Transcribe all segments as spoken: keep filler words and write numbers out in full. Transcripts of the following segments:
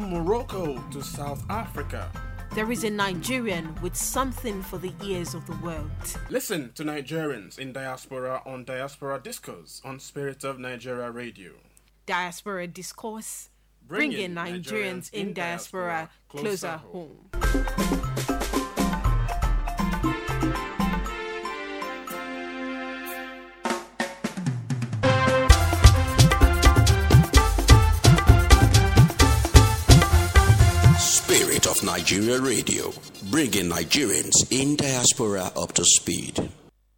From Morocco to South Africa, there is a Nigerian with something for the ears of the world. Listen to Nigerians in Diaspora on Diaspora Discourse on Spirit of Nigeria Radio. Diaspora Discourse, bringing Nigerians in diaspora closer home. Spirit of Nigeria Radio, bringing Nigerians in diaspora up to speed.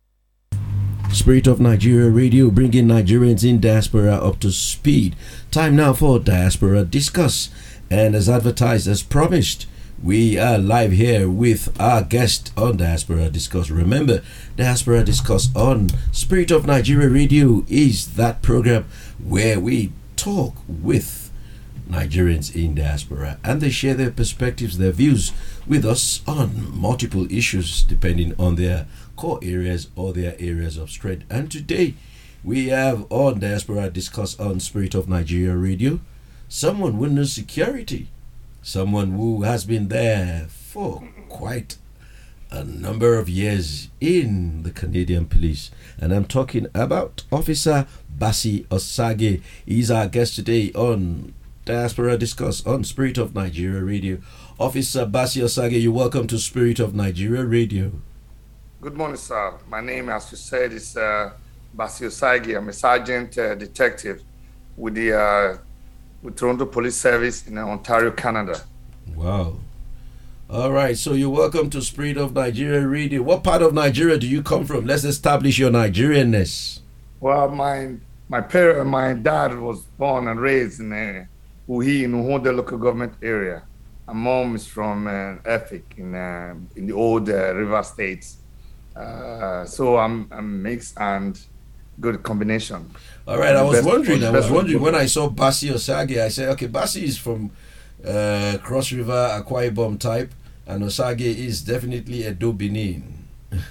Spirit of Nigeria Radio, bringing Nigerians in diaspora up to speed. Time now for Diaspora Discuss. And as advertised, as promised, we are live here with our guest on Diaspora Discuss. Remember, Diaspora Discuss on Spirit of Nigeria Radio is that program where we talk with Nigerians in diaspora and they share their perspectives, their views with us on multiple issues depending on their core areas or their areas of strength. And today we have on Diaspora Discuss on Spirit of Nigeria Radio someone who knows security, someone who has been there for quite a number of years in the Canadian Police, and I'm talking about Officer Bassey Osagie. He's our guest today on Diaspora Discuss on Spirit of Nigeria Radio. Officer Bassey Osagie, you're welcome to Spirit of Nigeria Radio. Good morning, sir. My name, as you said, is uh, Bassey Osagie. I'm a sergeant uh, detective with the uh, with Toronto Police Service in Ontario, Canada. Wow. All right, so you're welcome to Spirit of Nigeria Radio. What part of Nigeria do you come from? Let's establish your Nigerianness. Well, my my parent, my dad was born and raised in uh, Uhi in Uhonda local government area. My mom is from uh, Efik in uh, in the old uh, River States. Uh, so I'm I'm mixed and good combination. All right, I was best, wondering. I was wondering when I saw Bassey Osagie. I said, okay, Bassey is from uh, Cross River, Akwa Ibom type, and Osagie is definitely a do Benin.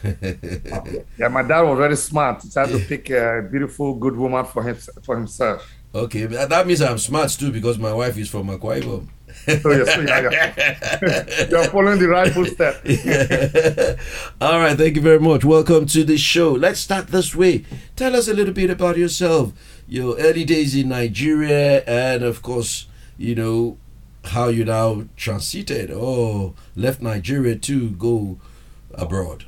Yeah, my dad was very smart. He had to pick a beautiful, good woman for him for himself. Okay, that means I'm smart too because my wife is from Akwa Ibom. So yes, yeah, yeah. You're following the right footstep. Yeah. All right, thank you very much. Welcome to the show. Let's start this way. Tell us a little bit about yourself, your early days in Nigeria, and of course, you know, how you now transited or left Nigeria to go abroad.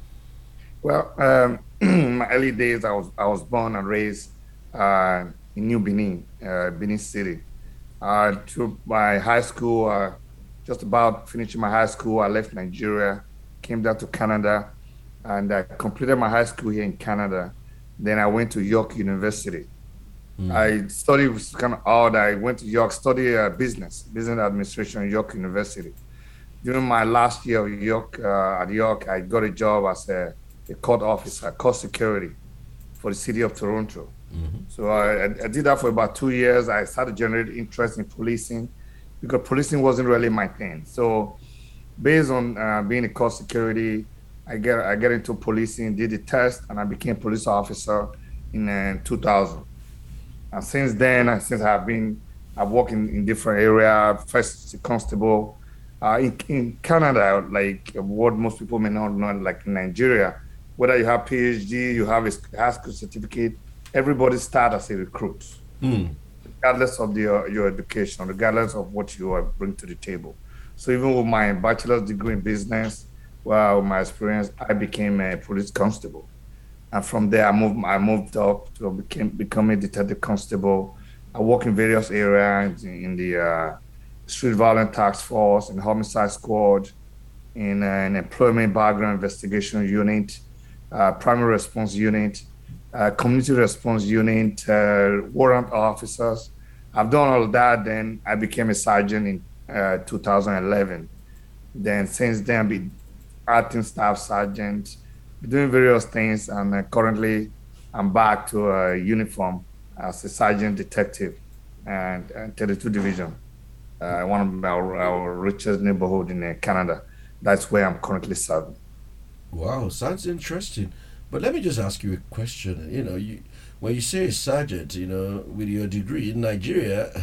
Well, um, in my early days, I was I was born and raised uh, in New Benin, uh, Benin City. Uh, to my high school, uh, just about finishing my high school, I left Nigeria, came down to Canada, and I completed my high school here in Canada. Then I went to York University. Mm. I studied, it was kind of odd, I went to York, studied uh, business, business administration at York University. During my last year of York, uh, at York, I got a job as a, a court officer, court security for the city of Toronto. Mm-hmm. So I, I did that for about two years. I started generating interest in policing because policing wasn't really my thing. So based on uh, being a court security, I get I get into policing, did the test, and I became a police officer in uh, two thousand. And since then, since I've been, I've worked in, in different areas, first constable. Uh, in, in Canada, like what most people may not know, like in Nigeria, whether you have PhD, you have a high school certificate, everybody starts as a recruit, mm. regardless of the, your education, regardless of what you bring to the table. So even with my bachelor's degree in business, well, with my experience, I became a police constable. And from there, I moved I moved up to became, become a detective constable. I work in various areas in, in the uh, street violence task force, in homicide squad, in uh, an employment background investigation unit, uh, primary response unit, Uh, community response unit, uh, warrant officers. I've done all of that. Then I became a sergeant in uh, two thousand eleven. Then since then, I've been acting staff sergeant, doing various things. And uh, currently, I'm back to a uniform as a sergeant detective and, and thirty-two Division, uh, one of our, our richest neighborhood in uh, Canada. That's where I'm currently serving. Wow, sounds interesting. But let me just ask you a question. You know, you when you say sergeant, you know, with your degree in Nigeria,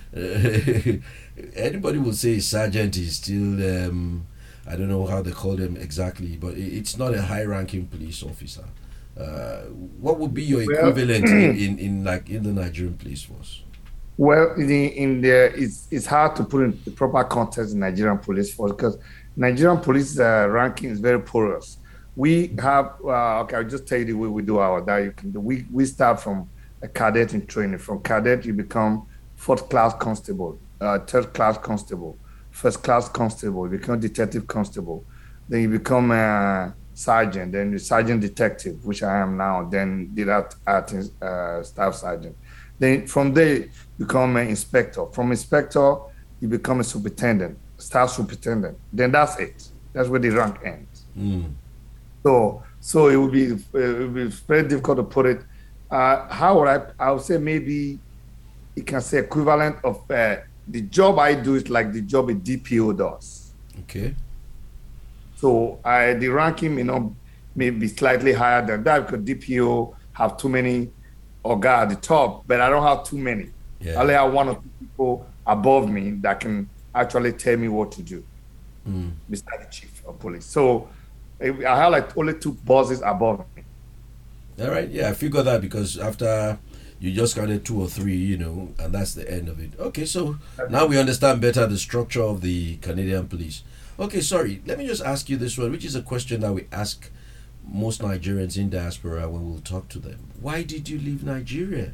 uh, anybody will say sergeant is still, um, I don't know how they call them exactly, but it, it's not a high-ranking police officer. Uh, what would be your Well, equivalent in, in, in like in the Nigerian police force? Well, in, the, in the, it's, it's hard to put in the proper context in Nigerian police force because Nigerian police uh, ranking is very porous. We have, uh, okay, I'll just tell you the way we do our, that you can do. We, we start from a cadet in training. From cadet, you become fourth class constable, uh, third class constable, first class constable, you become detective constable. Then you become a sergeant, then you sergeant detective, which I am now, then did that at uh, staff sergeant. Then from there, you become an inspector. From inspector, you become a superintendent, staff superintendent. Then that's it. That's where the rank ends. Mm. So, so it would be it would be very difficult to put it. Uh, how would I? I would say maybe you can say equivalent of uh, the job I do is like the job a D P O does. Okay. So I the ranking may not may be slightly higher than that because D P O have too many Oga at the top, but I don't have too many. Yeah. I only have one or two people above me that can actually tell me what to do, Mm. besides the chief of police. So I have like only two bosses above me. All right. Yeah, I figured that because after you just counted two or three, you know, and that's the end of it. Okay, so now we understand better the structure of the Canadian police. Okay, sorry. Let me just ask you this one, which is a question that we ask most Nigerians in diaspora when we'll talk to them. Why did you leave Nigeria?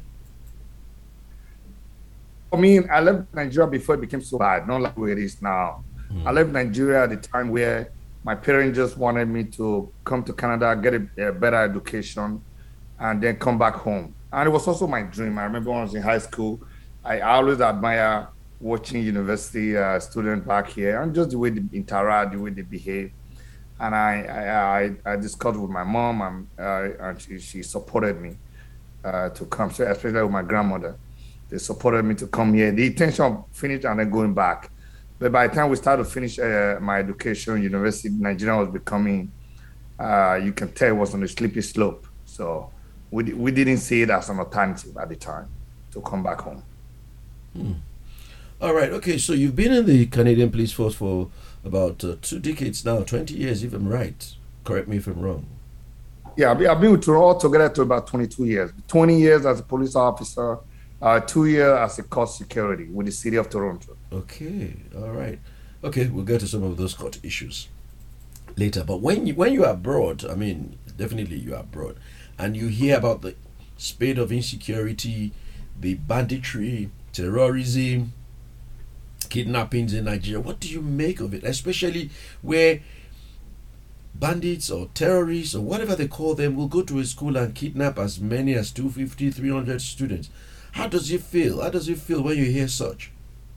I mean, I left Nigeria before it became so bad, not like where it is now. Mm. I left Nigeria at the time where my parents just wanted me to come to Canada, get a, a better education, and then come back home. And it was also my dream. I remember when I was in high school, I always admire watching university uh, students back here and just the way they interact, the way they behave. And I I, I, I discussed with my mom, and, uh, and she, she supported me uh, to come, so especially with my grandmother. They supported me to come here. The intention of finishing and then going back. But by the time we started to finish uh, my education, university, Nigeria was becoming, uh, you can tell it was on a slippery slope. So we, we didn't see it as an alternative at the time to come back home. Hmm. All right. Okay. So you've been in the Canadian Police Force for about uh, two decades now, twenty years, if I'm right. Correct me if I'm wrong. Yeah, I've been, I've been with Toronto altogether to about twenty-two years. twenty years as a police officer, uh, two years as a court security with the city of Toronto. Okay. All right. Okay. We'll get to some of those court issues later. But when you, when you are abroad, I mean, definitely you are abroad, and you hear about the spate of insecurity, the banditry, terrorism, kidnappings in Nigeria, what do you make of it? Especially where bandits or terrorists or whatever they call them will go to a school and kidnap as many as two hundred fifty, three hundred students. How does it feel? How does it feel when you hear such?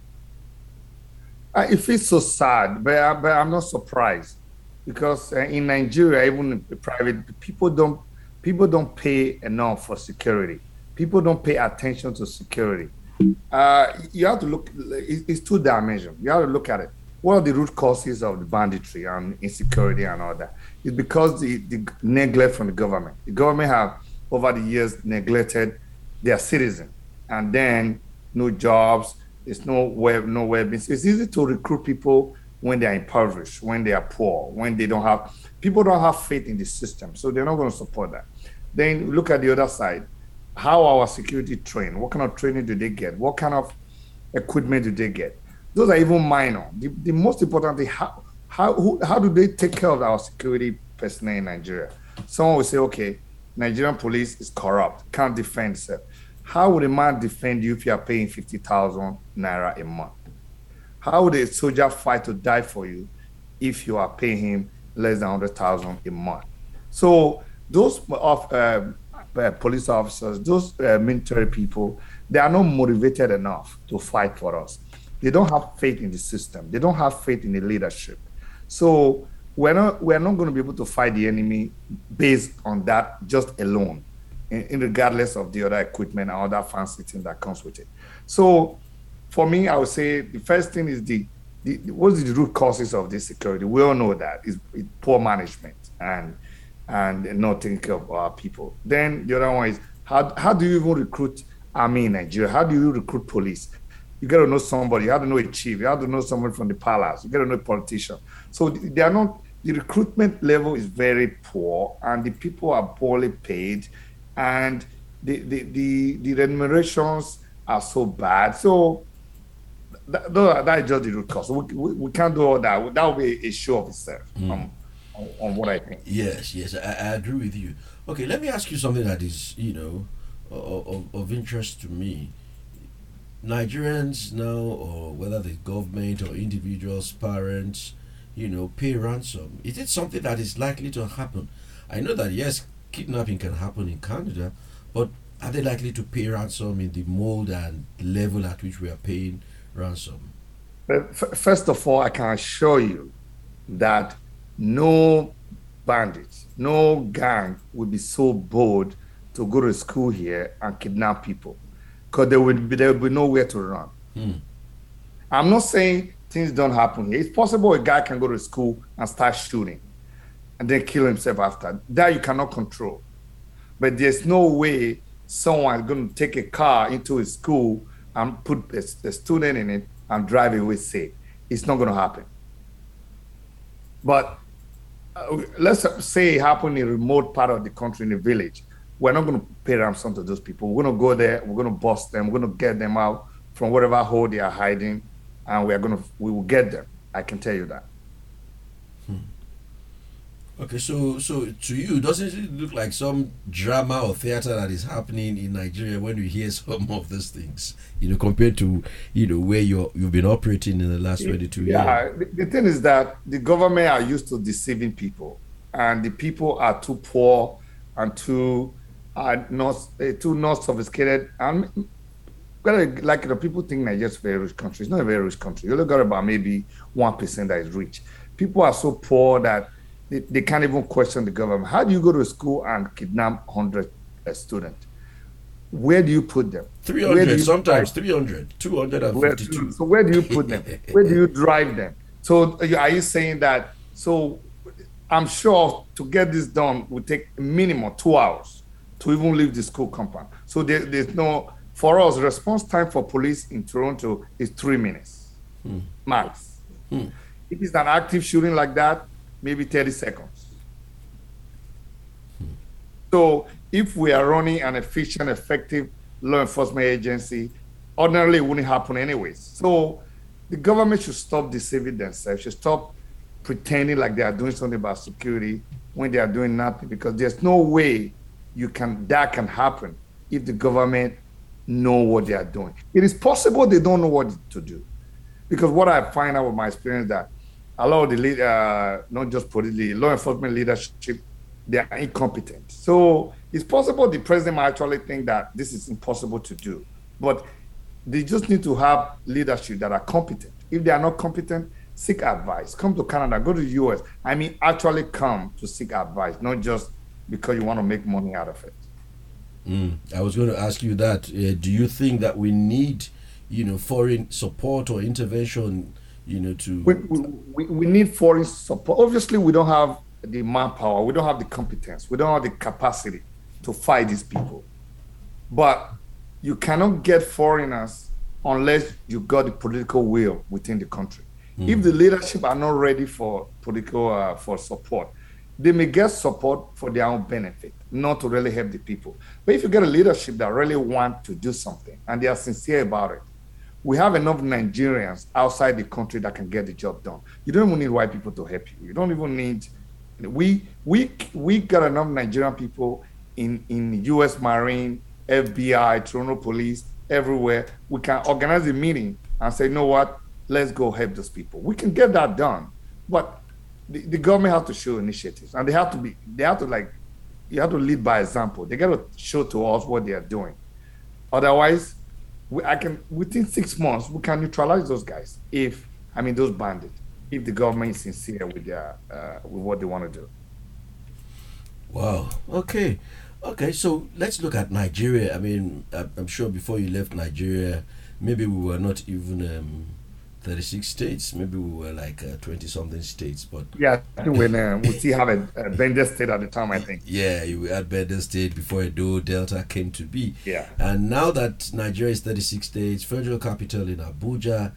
Uh, it feels so sad, but, I, but I'm not surprised because uh, in Nigeria, even in private, people don't people don't pay enough for security. People don't pay attention to security. Uh, you have to look, it's two dimensions. You have to look at it. What are the root causes of the banditry and insecurity and all that? It's because the, the neglect from the government. The government have, over the years, neglected their citizens. And then no jobs, there's no web, no web. It's easy to recruit people when they're impoverished, when they are poor, when they don't have, people don't have faith in the system. So they're not going to support that. Then look at the other side. How our security trained? What kind of training do they get? What kind of equipment do they get? Those are even minor. The, the most important thing, how how who, how do they take care of our security personnel in Nigeria? Someone will say, okay, Nigerian police is corrupt, can't defend itself. How would a man defend you if you are paying fifty thousand naira a month? How would a soldier fight to die for you if you are paying him less than one hundred thousand a month? So those of uh, Uh, police officers, those uh, military people, they are not motivated enough to fight for us. They don't have faith in the system. They don't have faith in the leadership. So we're not we're not going to be able to fight the enemy based on that just alone, in, in regardless of the other equipment and other fancy thing that comes with it. So for me, I would say the first thing is the, the what's the root causes of this security? We all know that is poor management and and not think of our people. Then the other one is, how, how do you even recruit army in Nigeria? How do you recruit police? you got to know somebody. You have to know a chief. You have to know someone from the palace. You got to know a politician. So they are not. The recruitment level is very poor, and the people are poorly paid, and the the the, the remunerations are so bad. So that, that is just the root cause. We, we, we can't do all that. That will be a show of itself mm. on, on, on what I think. Yes, yes, I, I agree with you. Okay, let me ask you something that is, you know, of, of interest to me. Nigerians now, or whether the government or individuals, parents, you know, pay ransom. Is it something that is likely to happen? I know that, yes, kidnapping can happen in Canada, but are they likely to pay ransom in the mold and level at which we are paying ransom? First of all, I can assure you that no bandits, no gang would be so bold to go to school here and kidnap people, because there would be there would be nowhere to run. Hmm. I'm not saying things don't happen here. It's possible a guy can go to school and start shooting and then kill himself after. That you cannot control. But there's no way someone is going to take a car into a school and put a, a student in it and drive away safe. It's not going to happen. But uh, let's say it happened in a remote part of the country, in a village. We're not going to pay ransom to those people. We're going to go there. We're going to bust them. We're going to get them out from whatever hole they are hiding, and we are going to we will get them. I can tell you that. Hmm. Okay, so so to you, doesn't it look like some drama or theater that is happening in Nigeria when you hear some of these things? You know, compared to you know where you you've been operating in the last twenty-two yeah, years. Yeah, the, the thing is that the government are used to deceiving people, and the people are too poor and too are not uh, too not sophisticated. And like you know, people think Nigeria is a very rich country. It's not a very rich country. You only got about maybe one percent that is rich. People are so poor that they, they can't even question the government. How do you go to school and kidnap one hundred uh, students? Where do you put them? three hundred, sometimes three hundred, two hundred fifty-two. Where, so where do you put them? Where do you drive them? So are you saying that? So I'm sure to get this done would take a minimum two hours to even leave the school compound. So there, there's no, for us, response time for police in Toronto is three minutes, hmm. max. Hmm. If it's an active shooting like that, maybe thirty seconds. Hmm. So if we are running an efficient, effective law enforcement agency, ordinarily it wouldn't happen anyways. So the government should stop deceiving themselves, should stop pretending like they are doing something about security when they are doing nothing, because there's no way you can that can happen if the government know what they are doing. It is possible they don't know what to do, because what I find out with my experience that a lot of the lead, uh, not just politically, law enforcement leadership, they are incompetent. So it's possible the president might actually think that this is impossible to do, but they just need to have leadership that are competent. If they are not competent, seek advice. Come to Canada, go to the U S. I mean, actually come to seek advice, not just because you want to make money out of it. Mm. I was going to ask you that. Uh, do you think that we need, you know, foreign support or intervention, you know, to... We, we, we need foreign support. Obviously, we don't have the manpower. We don't have the competence. We don't have the capacity to fight these people. But you cannot get foreigners unless you got the political will within the country. Mm. If the leadership are not ready for political uh, for support, they may get support for their own benefit, not to really help the people. But if you get a leadership that really want to do something and they are sincere about it, we have enough Nigerians outside the country that can get the job done. You don't even need white people to help you. You don't even need, we we we got enough Nigerian people in, in U S Marine, F B I, Toronto Police, everywhere. We can organize a meeting and say, you know what, let's go help those people. We can get that done. But the, the government has to show initiatives, and they have to be, they have to like, you have to lead by example. They got to show to us what they are doing. Otherwise, we, I can, within six months, we can neutralize those guys if, I mean, those bandits, if the government is sincere with their, uh, with what they want to do. Wow. Okay. Okay. So let's look at Nigeria. I mean, I'm sure before you left Nigeria, maybe we were not even um, thirty-six states. Maybe we were like uh, twenty-something states, but Yeah, I think when uh, we still have a, a Bender State at the time, I think. yeah, we had Bender State before Edo Delta came to be. Yeah. And now that Nigeria is thirty-six states, federal capital in Abuja,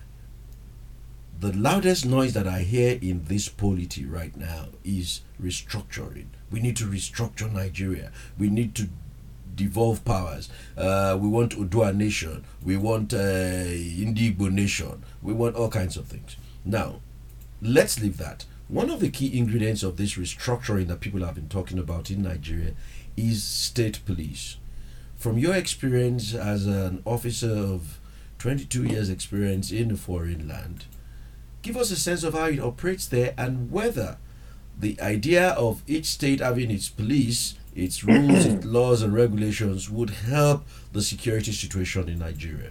the loudest noise that I hear in this polity right now is restructuring. We need to restructure Nigeria. We need to devolve powers. Uh, we want Udua nation. We want uh, Indigbo nation. We want all kinds of things. Now, let's leave that. One of the key ingredients of this restructuring that people have been talking about in Nigeria is state police. From your experience as an officer of twenty-two years experience in a foreign land, give us a sense of how it operates there and whether the idea of each state having its police, its rules, its laws and regulations would help the security situation in Nigeria.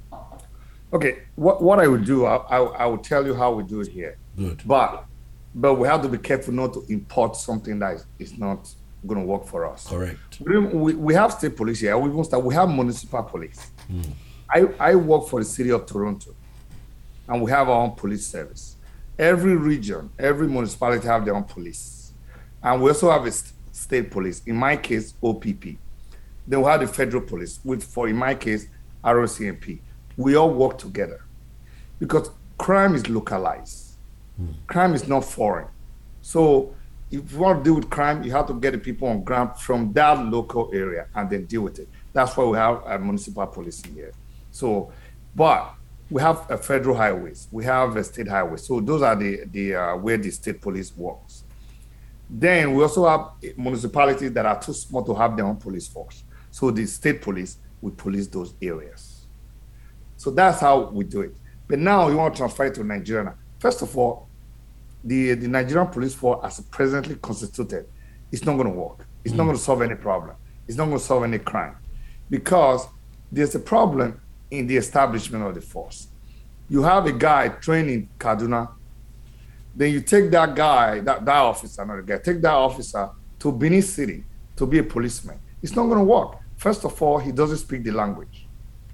Okay, what, what I would do, I, I, I will tell you how we do it here. Good. But but we have to be careful not to import something that is, is not going to work for us. Correct. We, we, we have state police here. We, even start, we have municipal police. Mm. I, I work for the city of Toronto, and we have our own police service. Every region, every municipality have their own police. And we also have a st- state police, in my case, O P P. Then we have the federal police, which for, in my case, R O C M P. We all work together because crime is localized. Mm. Crime is not foreign. So if you want to deal with crime, you have to get the people on ground from that local area and then deal with it. That's why we have a municipal policing here. So, but we have a federal highways, we have a state highway. So those are the, the uh, where the state police works. Then we also have municipalities that are too small to have their own police force. So the state police will police those areas. So that's how we do it. But now you want to transfer it to Nigeria. Now. First of all, the, the Nigerian police force as presently constituted, it's not going to work. It's mm. not going to solve any problem. It's not going to solve any crime because there's a problem in the establishment of the force. You have a guy trained in Kaduna, then you take that guy, that, that officer, not a guy, take that officer to Benin City to be a policeman. It's not going to work. First of all, he doesn't speak the language.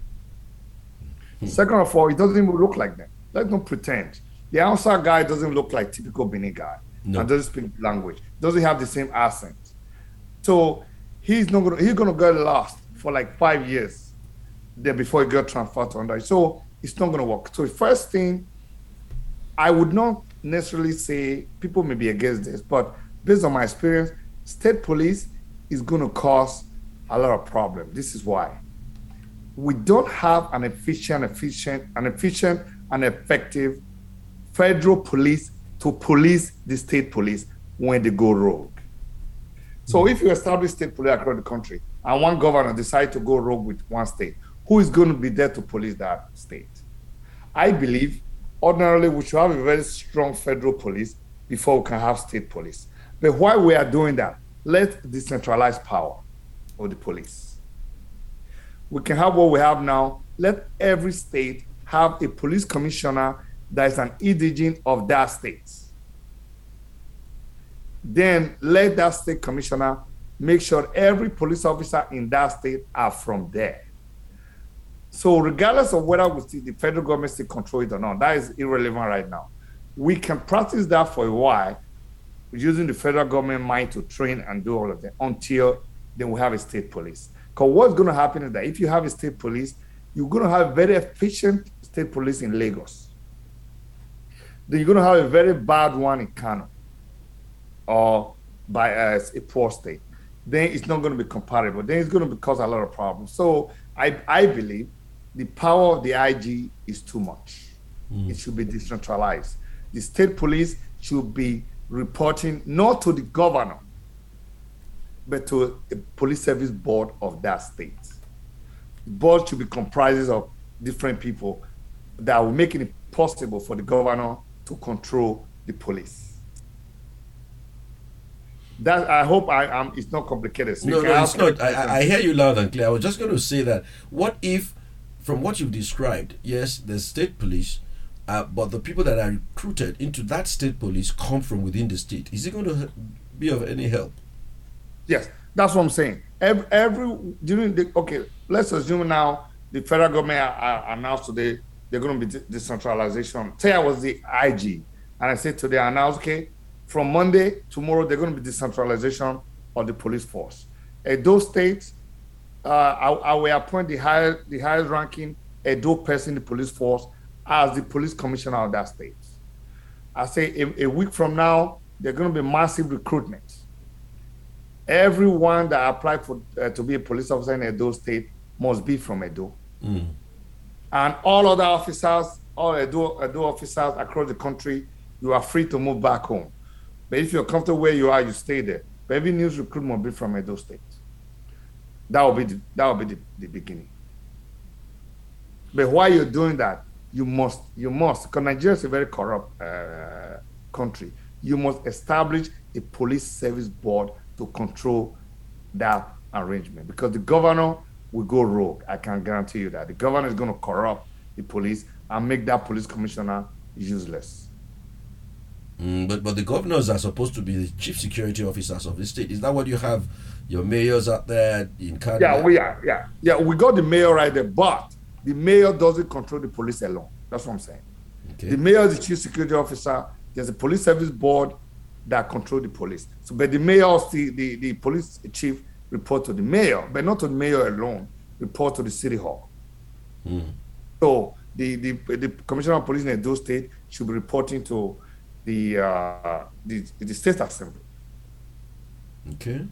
Hmm. Second of all, he doesn't even look like them. Let's not pretend. The outside guy doesn't look like typical Benin guy no. and doesn't speak the language, doesn't have the same accent. So he's not going to, he's going to get lost for like five years there before he got transferred to under. So it's not going to work. So the first thing, I would not necessarily say, people may be against this, but based on my experience, state police is going to cause a lot of problems. This is why. We don't have an efficient, efficient, an efficient and effective federal police to police the state police when they go rogue. So if you establish state police across the country and one governor decides to go rogue with one state, who is going to be there to police that state? I believe ordinarily we should have a very strong federal police before we can have state police. But while we are doing that, let's decentralize power of the police. We can have what we have now. Let every state have a police commissioner that is an indigene of that state. Then let that state commissioner make sure every police officer in that state are from there. So regardless of whether we see the federal government still control it or not, that is irrelevant right now. We can practice that for a while using the federal government mind to train and do all of that until then we have a state police. Because what's going to happen is that if you have a state police, you're going to have very efficient state police in Lagos. Then you're going to have a very bad one in Kano or by uh, a poor state. Then it's not going to be comparable. Then it's going to cause a lot of problems. So I, I believe the power of the I G is too much. Mm. It should be decentralized. The state police should be reporting not to the governor, but to a police service board of that state. The board should be comprised of different people that will make it possible for the governor to control the police. That I hope I am. It's not complicated. So no, no, it's not. I, I hear you loud and clear. I was just going to say that. What if, from what you've described, yes, there's state police, uh, but the people that are recruited into that state police come from within the state. Is it going to be of any help? Yes, that's what I'm saying. Every, every during the okay, let's assume now the federal government uh, announced today they're going to be de- decentralization. Say I was the I G, and I said today, I announced, okay, from Monday, tomorrow, they're going to be decentralization of the police force. Edo State, uh, I, I will appoint the highest, the highest ranking Edo person in the police force as the police commissioner of that state. I say a, a week from now, there's going to be massive recruitment. Everyone that applied for uh, to be a police officer in Edo State must be from Edo. Mm. And all other officers, all Edo, Edo officers across the country, you are free to move back home. But if you're comfortable where you are, you stay there. But every news recruit must be from Edo State. That will be the, that will be the, the beginning. But while you're doing that, you must, you must, because Nigeria is a very corrupt uh, country, you must establish a police service board to control that arrangement. Because the governor will go rogue. I can guarantee you that. The governor is going to corrupt the police and make that police commissioner useless. Mm, but but the governors are supposed to be the chief security officers of the state. Is that what you have? Your mayors out there in Canada? Yeah, we are. Yeah, yeah, we got the mayor right there, but the mayor doesn't control the police alone. That's what I'm saying. Okay. The mayor is the chief security officer. There's a police service board that control the police. So, but the mayor, the, the, the police chief report to the mayor, but not to the mayor alone, report to the city hall. Mm. So the, the the commissioner of police in Edo State should be reporting to the uh, the, the state assembly. Okay.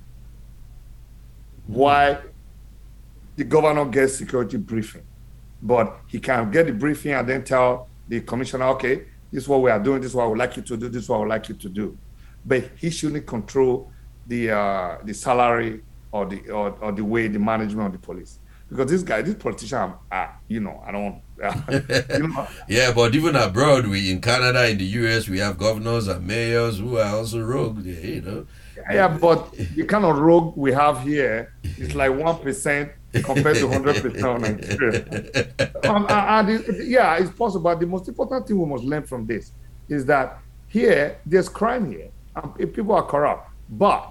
Why the governor gets security briefing, but he can get the briefing and then tell the commissioner, okay, this is what we are doing, this is what I would like you to do, this is what I would like you to do. But he shouldn't control the uh, the salary or the or, or the way the management of the police. Because this guy, this politician, uh, you know, I don't. Uh, you know. Yeah, but even abroad, we in Canada, in the U S, we have governors and mayors who are also rogue. You know. Yeah, but the kind of rogue we have here is like one percent compared to hundred percent of Nigeria. um, and it, yeah, it's possible. But the most important thing we must learn from this is that here there's crime here. Um, people are corrupt, but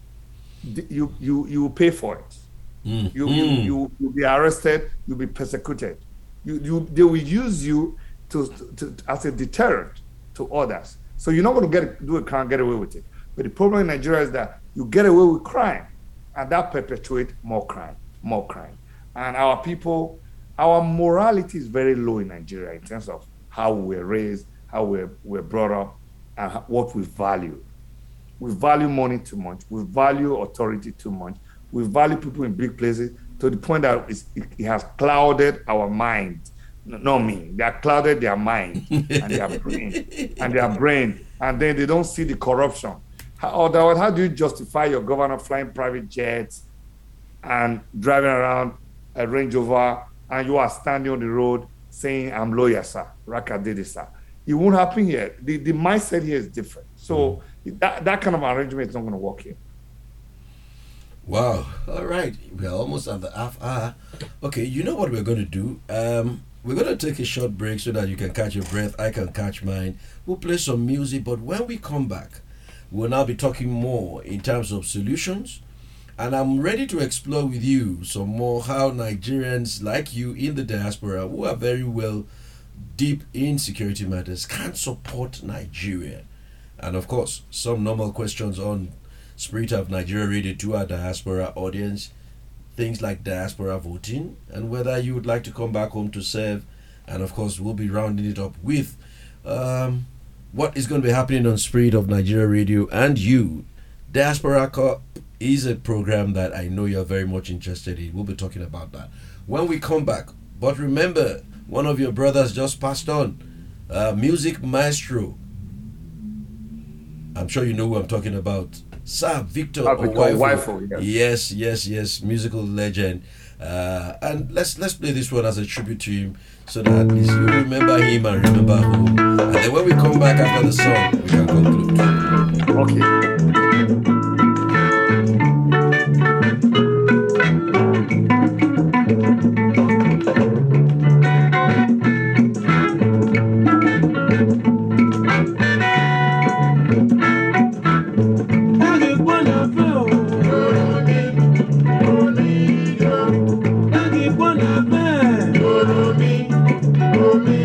you you you pay for it. Mm. You, mm. you you you'll be arrested. You'll be persecuted. You you they will use you to, to, to as a deterrent to others. So you're not going to get do a crime, get away with it. But the problem in Nigeria is that you get away with crime, and that perpetuates more crime, more crime. And our people, our morality is very low in Nigeria in terms of how we were raised, how we were brought up, and what we value. We value money too much. We value authority too much. We value people in big places to the point that it's, it has clouded our mind. Not me. They have clouded their mind and their brain and their brain, and then they don't see the corruption. How, otherwise, how do you justify your governor flying private jets and driving around a Range Rover, and you are standing on the road saying, "I'm lawyer, sir, Raka did it, sir"? It won't happen here. The the mindset here is different. So mm. that that kind of arrangement is not going to work here. Wow. All right. We're almost at the half hour. Okay, you know what we're going to do? Um, we're going to take a short break so that you can catch your breath. I can catch mine. We'll play some music, but when we come back, we'll now be talking more in terms of solutions. And I'm ready to explore with you some more how Nigerians like you in the diaspora, who are very well deep in security matters, can support Nigeria. And of course, some normal questions on Spirit of Nigeria Radio to our diaspora audience, things like diaspora voting and whether you would like to come back home to serve. And of course, we'll be rounding it up with um, what is going to be happening on Spirit of Nigeria Radio and you. Diaspora Cup is a program that I know you're very much interested in. We'll be talking about that when we come back. But remember, one of your brothers just passed on, uh, music maestro. I'm sure you know who I'm talking about. Sir Victor Onwaifo. Yes, yes, yes, musical legend. Uh, and let's let's play this one as a tribute to him, so that at least you remember him and remember home. And then when we come back after the song, we can conclude. Okay. For me.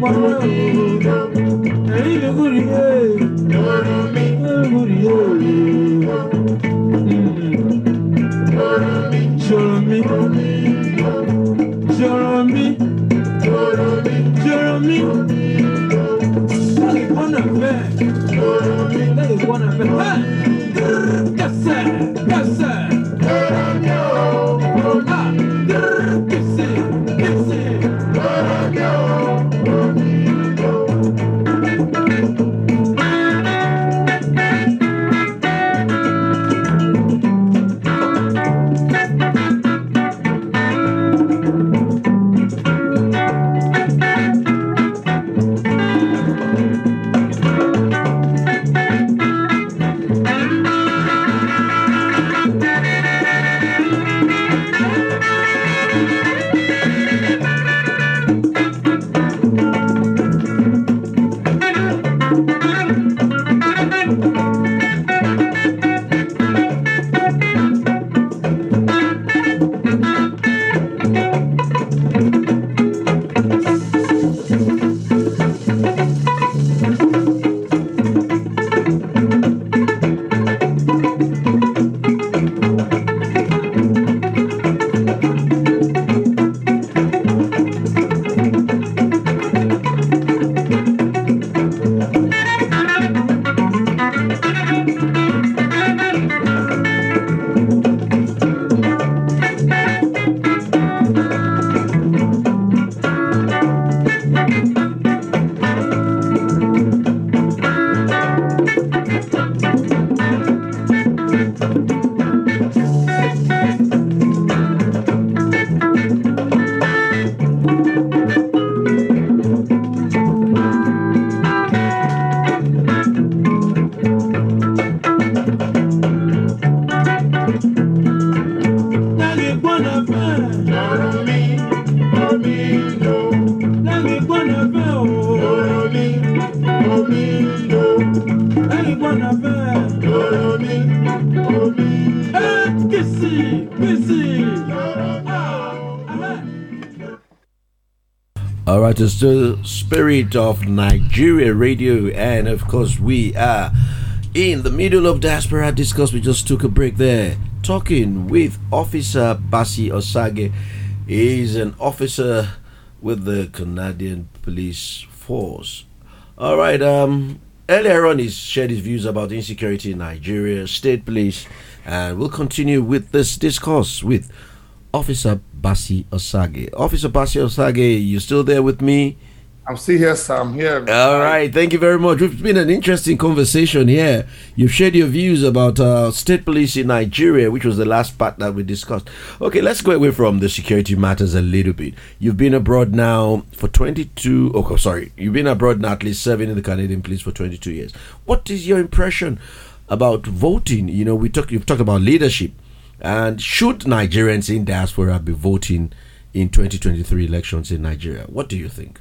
All right, it's the Spirit of Nigeria Radio, and of course we are in the middle of Diaspora Discuss. We just took a break there, talking with Officer Basi Osage. He's an officer with the Canadian Police Force. All right, um, earlier on he shared his views about insecurity in Nigeria, state police, and we'll continue with this discourse with Officer Basi Osage. Officer Basi Osage, you still there with me? I'm still here, sir. I'm here. All right. Thank you very much. It's been an interesting conversation here. You've shared your views about uh, state police in Nigeria, which was the last part that we discussed. Okay, let's go away from the security matters a little bit. You've been abroad now for twenty-two... Oh, sorry. You've been abroad now, at least serving in the Canadian police for twenty-two years. What is your impression about voting? You know, we talk, you've talked about leadership. And should Nigerians in diaspora be voting in twenty twenty-three elections in Nigeria? What do you think?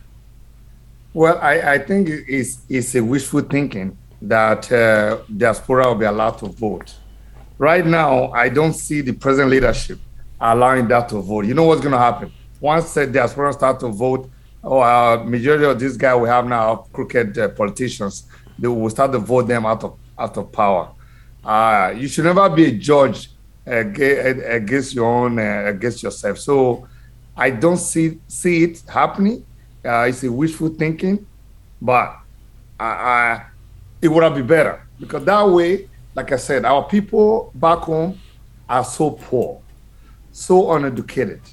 Well, I, I think it's, it's a wishful thinking that uh, diaspora will be allowed to vote. Right now, I don't see the present leadership allowing that to vote. You know what's going to happen? Once the diaspora start to vote, or uh, majority of this guy we have now, crooked uh, politicians, they will start to vote them out of out of power. Uh, you should never be a judge against your own, uh, against yourself. So I don't see see it happening. Uh, it's a wishful thinking, but uh, uh, it would have been better, because that way, like I said, our people back home are so poor, so uneducated.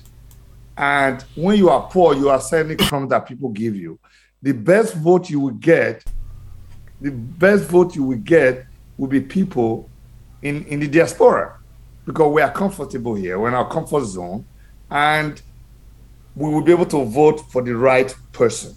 And when you are poor, you are sending crumbs that people give you. The best vote you will get, the best vote you will get will be people in, in the diaspora, because we are comfortable here. We're in our comfort zone, and we will be able to vote for the right person.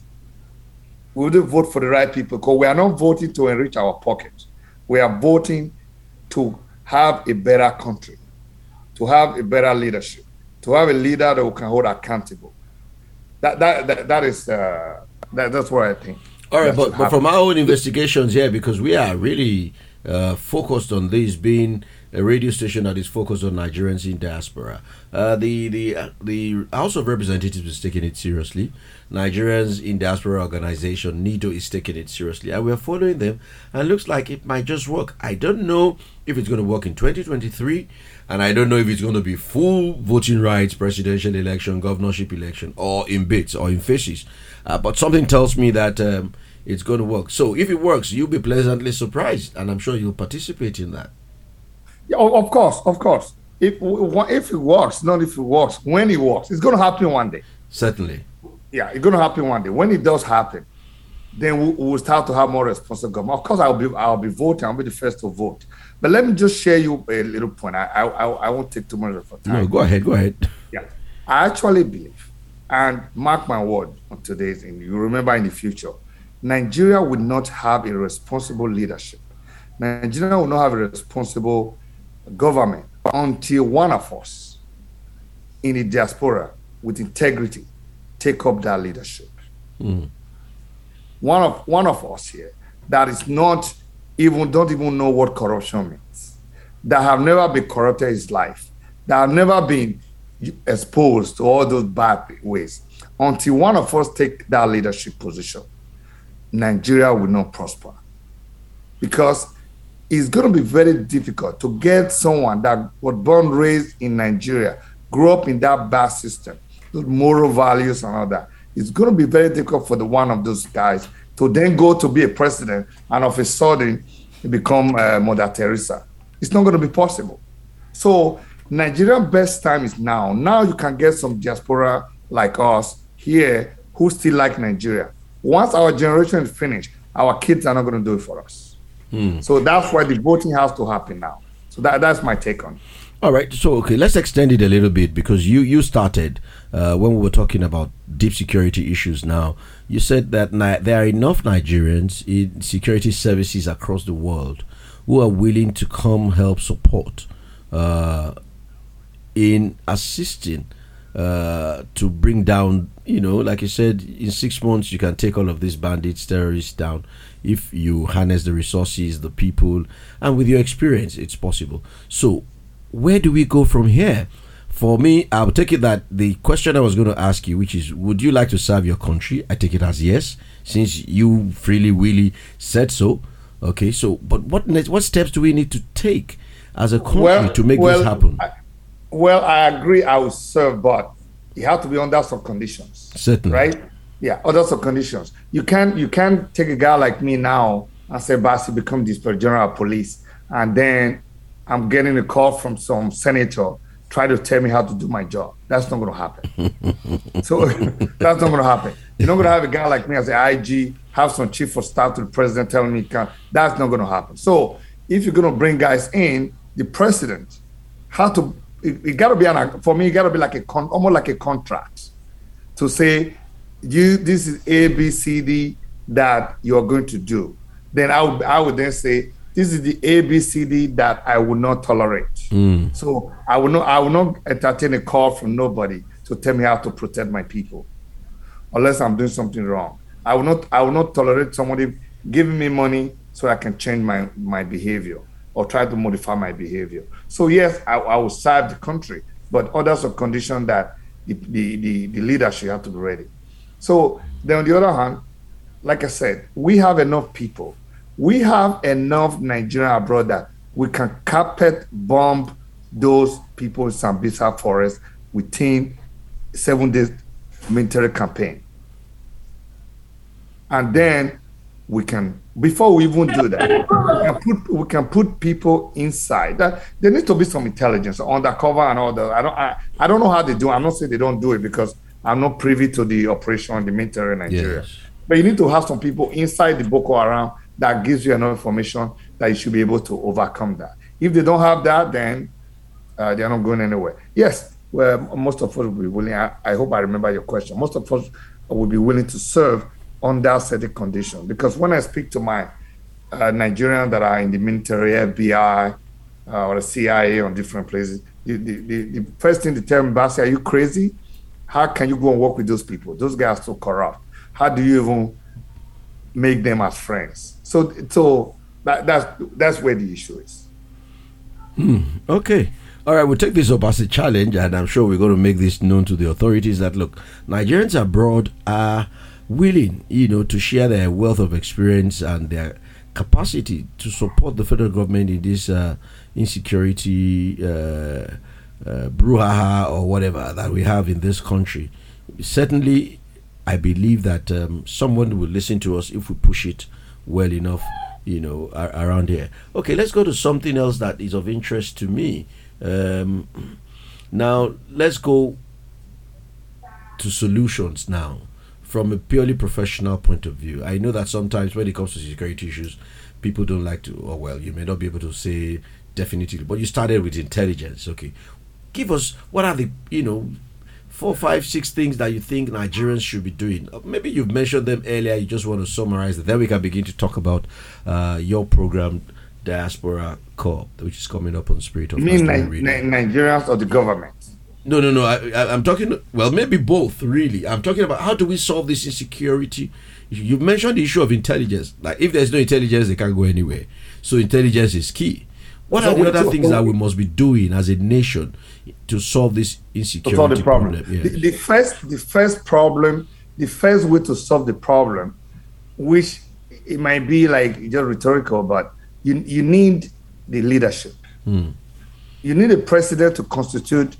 We will vote for the right people, because we are not voting to enrich our pockets. We are voting to have a better country, to have a better leadership, to have a leader that we can hold accountable. That that that, that is uh, that, that's what I think. All right, but, but from our own investigations here, because we are really uh, focused on this being a radio station that is focused on Nigerians in diaspora. Uh, the the uh, the House of Representatives is taking it seriously. Nigerians in Diaspora Organization, NIDO, is taking it seriously, and we're following them, and it looks like it might just work. I don't know if it's going to work in twenty twenty-three, and I don't know if it's going to be full voting rights, presidential election, governorship election, or in bits or in phases. Uh, but something tells me that um, it's going to work. So if it works, you'll be pleasantly surprised, and I'm sure you'll participate in that. Yeah, of of course, of course. If if it works, not if it works, when it works, it's going to happen one day. Certainly. Yeah, it's going to happen one day. When it does happen, then we will start to have more responsible government. Of course, I'll be I'll be voting. I'll be the first to vote. But let me just share you a little point. I I I, I won't take too much of your time. No, go ahead. Go ahead. Yeah, I actually believe, and mark my word on today's, and you remember in the future, Nigeria will not have a responsible leadership. Nigeria will not have a responsible government until one of us in the diaspora with integrity take up that leadership. Mm. One of one of us here that is not even don't even know what corruption means, that have never been corrupted in his life, that have never been exposed to all those bad ways. Until one of us take that leadership position, Nigeria will not prosper, because it's going to be very difficult to get someone that was born, raised in Nigeria, grew up in that bad system, those moral values and all that. It's going to be very difficult for the one of those guys to then go to be a president and of a sudden become uh, Mother Teresa. It's not going to be possible. So Nigeria's best time is now. Now you can get some diaspora like us here who still like Nigeria. Once our generation is finished, our kids are not going to do it for us. Hmm. So that's why the voting has to happen now. So that, that's my take on it. All right. So, okay, let's extend it a little bit, because you, you started uh, when we were talking about deep security issues now. You said that ni- there are enough Nigerians in security services across the world who are willing to come help support uh, in assisting uh, to bring down, you know, like you said, in six months you can take all of these bandits, terrorists down. If you harness the resources, the people, and with your experience, it's possible. So where do we go from here? For me, I'll take it that the question I was going to ask you, which is, would you like to serve your country? I take it as yes, since you freely, really said so. Okay, so, but what next, what steps do we need to take as a country well, to make well, this happen? I, well, I agree, I will serve, but you have to be under some conditions. Certainly. Right? Yeah, under some conditions. You can't you can't take a guy like me now and say, Basi, become the Inspector General of Police, and then I'm getting a call from some senator try to tell me how to do my job. That's not going to happen. So that's not going to happen. You're not going to have a guy like me as an I G, have some chief of staff to the president telling me, can. That's not going to happen. So if you're going to bring guys in, the president has to, it, it got to be, an, for me, it got to be like a, con, almost like a contract to say, you, this is A, B, C, D that you're going to do. Then I would, I would then say, this is the A, B, C, D that I will not tolerate. Mm. So I will not I will not entertain a call from nobody to tell me how to protect my people, unless I'm doing something wrong. I will not I will not tolerate somebody giving me money so I can change my, my behavior or try to modify my behavior. So yes, I, I will serve the country, but others are conditioned that the, the, the, the leadership have to be ready. So then on the other hand, like I said, we have enough people. We have enough Nigerian abroad that we can carpet bomb those people in Sambisa forest within seven days military campaign. And then we can, before we even do that, we can put, we can put people inside. That there needs to be some intelligence, undercover and all that. I don't I, I don't know how they do it. I'm not saying they don't do it because I'm not privy to the operation in the military in Nigeria. Yes. But you need to have some people inside the Boko Haram that gives you enough information that you should be able to overcome that. If they don't have that, then uh, they're not going anywhere. Yes, well, most of us will be willing. I, I hope I remember your question. Most of us will be willing to serve under certain conditions. Because when I speak to my uh, Nigerians that are in the military, F B I, uh, or the C I A, on different places, the, the, the, the first thing they tell me, Basi, are you crazy? How can you go and work with those people? Those guys are so corrupt. How do you even make them as friends? So, so that, that's that's where the issue is. Mm, okay. All right, we'll take this up as a challenge, and I'm sure we're going to make this known to the authorities that, look, Nigerians abroad are willing, you know, to share their wealth of experience and their capacity to support the federal government in this uh, insecurity uh, uh, brouhaha or whatever that we have in this country. Certainly, I believe that um, someone will listen to us if we push it well enough, you know, a- around here. Okay, let's go to something else that is of interest to me. Um, now, let's go to solutions now from a purely professional point of view. I know that sometimes when it comes to security issues, people don't like to, or well, you may not be able to say definitively, but you started with intelligence. Okay, give us, what are the, you know, four, five, six things that you think Nigerians should be doing? Maybe you've mentioned them earlier, you just want to summarize it. Then we can begin to talk about uh, your program, Diaspora Corp, which is coming up on Spirit of You mean Nigeria Ni- Radio. Ni- Nigerians or the government? No, no, no. I, I, I'm talking, well, maybe both, really. I'm talking about how do we solve this insecurity? You mentioned the issue of intelligence. Like, if there's no intelligence, they can't go anywhere. So intelligence is key. What So are the we other took- things that we must be doing as a nation to solve this To insecurity solve the problem. problem? The, Yes. the first, the first problem, the first way to solve the problem, which it might be like just rhetorical, but you you need the leadership. Hmm. You need a president to constitute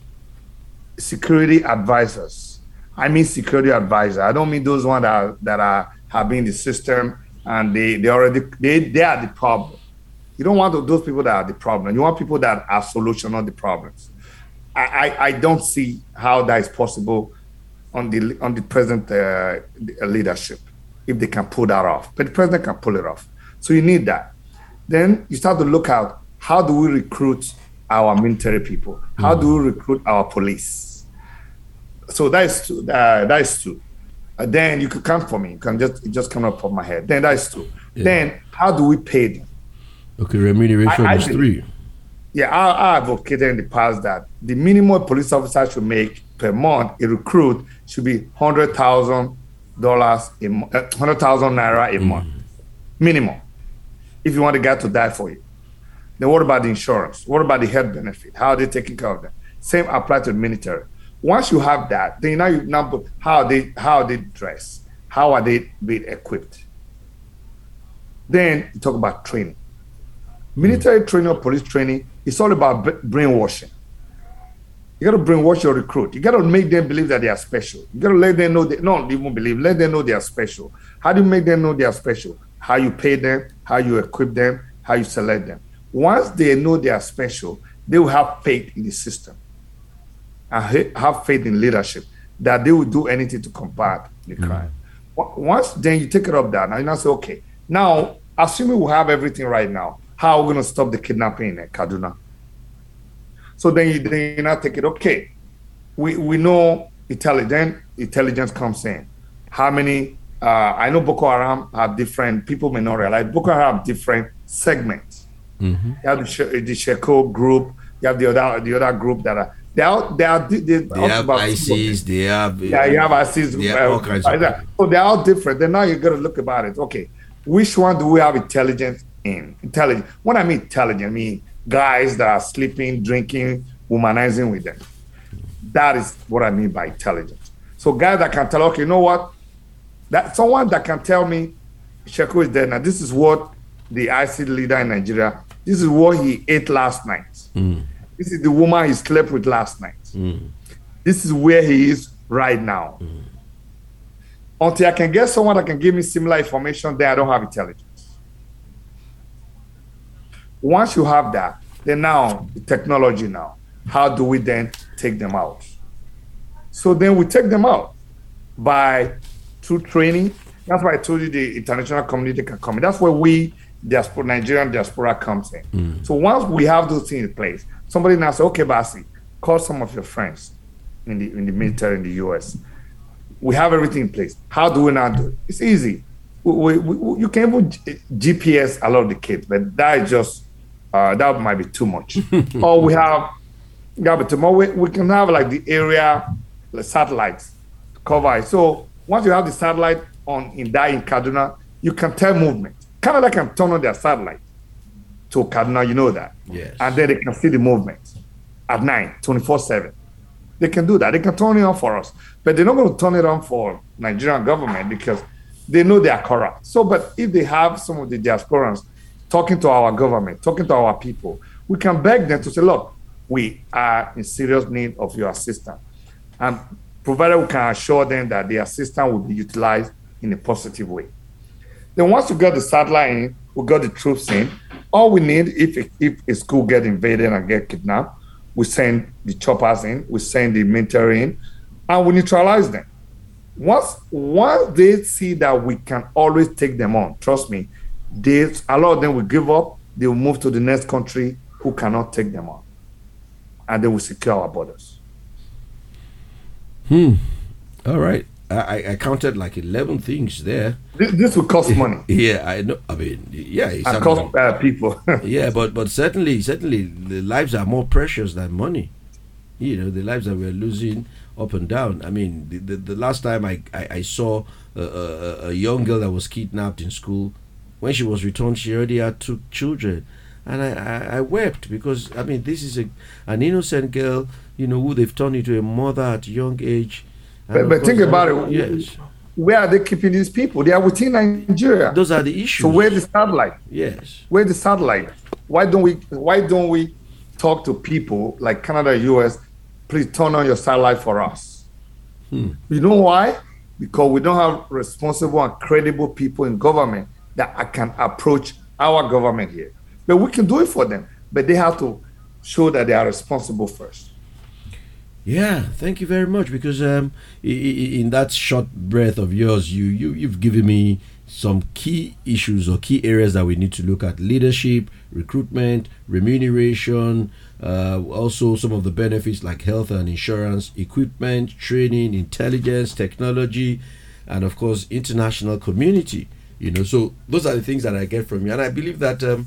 security advisors. I mean security advisor. I don't mean those ones that are, that are have been in the system and they they already they they are the problem. You don't want those people that are the problem. You want people that are solution, not the problems. I, I, I don't see how that is possible on the on the present uh, leadership if they can pull that off. But the president can pull it off. So you need that. Then you start to look out, how do we recruit our military people? How do we recruit our police? So that is two. Uh, that is two. Uh, then you could come for me. You can just it just come up from my head. Then that is two. Yeah. Then how do we pay them? Okay, remuneration I- I is think- three. Yeah, I, I advocated in the past that the minimum a police officer should make per month, a recruit, should be hundred thousand dollars a mo- uh, hundred thousand naira a month, minimum. If you want the guy to die for you, then what about the insurance? What about the health benefit? How are they taking care of them? Same apply to the military. Once you have that, then now you now put how they how they dress, how are they being equipped. Then you talk about training. Military training or police training, it's all about b- brainwashing. You got to brainwash your recruit. You got to make them believe that they are special. You got to let them know they don't even believe. Let them know they are special. How do you make them know they are special? How you pay them, how you equip them, how you select them. Once they know they are special, they will have faith in the system and ha- have faith in leadership that they will do anything to combat the crime. Wa- Once then you take it up that, now you now say, okay, now assuming we have everything right now, how are we going to stop the kidnapping in Kaduna? So then you, then you now take it, okay, we, we know intelligence, intelligence comes in. How many, uh, I know Boko Haram have different, people may not realize, Boko Haram have different segments. Mm-hmm. You have the, She- the Sheko group, you have the other the other group that are, they are, they are, they, They have ISIS, they have... yeah, you have ISIS. They have all kinds of... uh, So they're all different. Then now you got to look about it. Okay, which one do we have intelligence in? Intelligence. When I mean intelligent, I mean guys that are sleeping, drinking, womanizing with them. That is what I mean by intelligence. So guys that can tell, okay, you know what? That someone that can tell me, Sheko is dead now. This is what the ISIS leader in Nigeria. This is what he ate last night. Mm. This is the woman he slept with last night. Mm. This is where he is right now. Mm. Until I can get someone that can give me similar information, then I don't have intelligence. Once you have that, then now the technology now, how do we then take them out? So then we take them out by through training. That's why I told you the international community can come in. That's where we, diaspora, Nigerian diaspora comes in. Mm. So once we have those things in place, somebody now say, okay, Basi, call some of your friends in the in the military in the U S. We have everything in place. How do we now do it? It's easy. We, we, we, you can even G P S a lot of the kids, but that is just, uh, that might be too much. Or we have, yeah, but tomorrow we, we can have like the area, the satellites cover it. So once you have the satellite on in that in Kaduna, you can tell movement. Canada can turn on their satellite to Kaduna, you know that. Yes. And then they can see the movement at night, twenty-four seven. They can do that. They can turn it on for us. But they're not going to turn it on for Nigerian government because they know they are corrupt. So, but if they have some of the diasporans talking to our government, talking to our people, we can beg them to say, look, we are in serious need of your assistance. And provided we can assure them that the assistance will be utilized in a positive way. Then once we got the satellite in, we got the troops in, all we need, if, if a school get invaded and get kidnapped, we send the choppers in, we send the military in, and we neutralize them. Once, once they see that we can always take them on, trust me, they, a lot of them will give up, they will move to the next country who cannot take them on. And they will secure our borders. Hmm. All right. I, I counted like eleven things there. This, this will cost money. Yeah, I know. I mean, yeah, it's and cost uh, people. Yeah, but but certainly, certainly, the lives are more precious than money. You know, the lives that we're losing up and down. I mean, the the, the last time I I, I saw a, a, a young girl that was kidnapped in school, when she was returned, she already had two children, and I, I, I wept because I mean, this is a an innocent girl, you know, who they've turned into a mother at a young age. But, but think about it. Yes. Where are they keeping these people? They are within Nigeria. Those are the issues. So where the satellite? Yes. Where the satellite? Why don't we? Why don't we talk to people like Canada, U S? Please turn on your satellite for us. Hmm. You know why? Because we don't have responsible and credible people in government that can approach our government here. But we can do it for them. But they have to show that they are responsible first. Yeah, thank you very much. Because um, in that short breath of yours, you, you, you've given me some key issues or key areas that we need to look at: leadership, recruitment, remuneration, uh, also some of the benefits like health and insurance, equipment, training, intelligence, technology, and of course, international community. You know, so those are the things that I get from you. And I believe that um,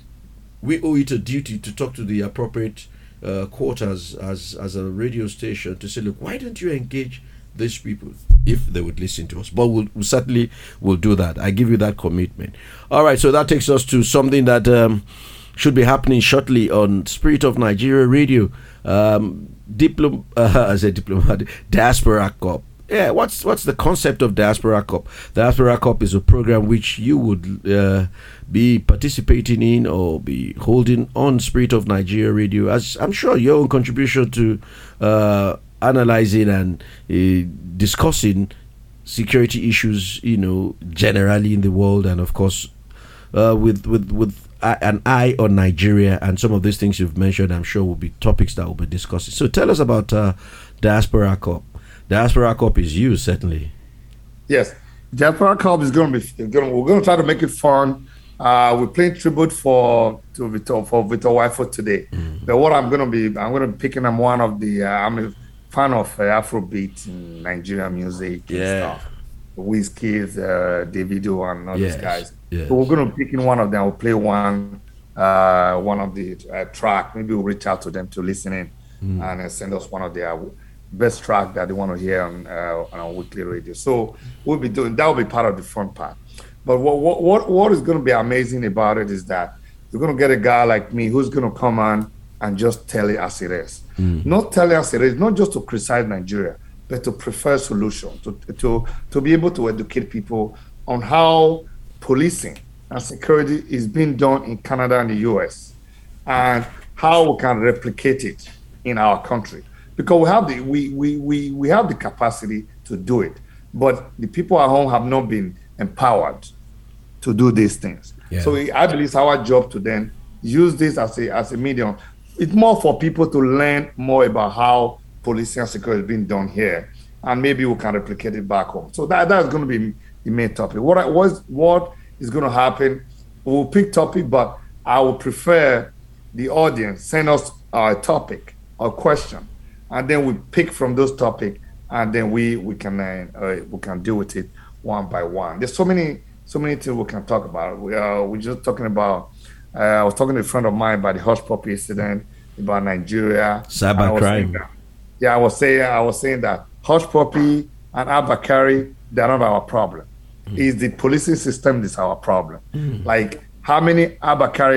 we owe it a duty to talk to the appropriate Uh, quarters as as a radio station to say, look, why don't you engage these people if they would listen to us? But we'll, we'll certainly will do that. I give you that commitment. All right, so that takes us to something that um, should be happening shortly on Spirit of Nigeria Radio. Um, diplom uh, as a diplomat, Diaspora Cup. Yeah, what's what's the concept of Diaspora Cup? Diaspora Cup is a program which you would uh, be participating in or be holding on Spirit of Nigeria Radio. As I'm sure your own contribution to uh, analyzing and uh, discussing security issues, you know, generally in the world, and of course uh, with with with an eye on Nigeria, and some of these things you've mentioned, I'm sure will be topics that we'll be discussing. So tell us about uh, Diaspora Cup. Diaspora Cup is you, certainly. Yes, Diaspora Cup is going to be. Gonna, we're going to try to make it fun. Uh, we're playing tribute for to Victor for Victor Wifo today. Mm-hmm. But what I'm going to be, I'm going to be picking up one of the. Uh, I'm a fan of uh, Afrobeat and Nigerian music yeah. and stuff. Wizkid, uh, Davido, and all yes. these guys. Yes. So we're going to be picking one of them. We'll play one, uh, one of the uh, track. Maybe we'll reach out to them to listen in mm. and uh, send us one of their best track that they want to hear on, uh, on our weekly radio. So we'll be doing that. Will be part of the fun part. But what what what, what is going to be amazing about it is that you're going to get a guy like me who's going to come on and just tell it as it is. Mm. Not tell it as it is, not just to criticize Nigeria, but to prefer solutions, to to to be able to educate people on how policing and security is being done in Canada and the U S and how we can replicate it in our country. Because we have the we, we, we, we have the capacity to do it, but the people at home have not been empowered to do these things. Yeah. So I believe it's our job to then use this as a as a medium. It's more for people to learn more about how policing and security is being done here, and maybe we can replicate it back home. So that that's going to be the main topic. What I, what what is going to happen? We'll pick topic, but I would prefer the audience send us a topic or question, and then we pick from those topics, and then we we can uh, we can deal with it one by one. There's so many so many things we can talk about. We are we're just talking about. Uh, I was talking to a friend of mine about the hush puppy incident about Nigeria. Cyber crime. Yeah, I was saying I was saying that hush puppy and Abakari, they're not our problem. Mm. It's the policing system that's our problem. Mm. Like how many Abakari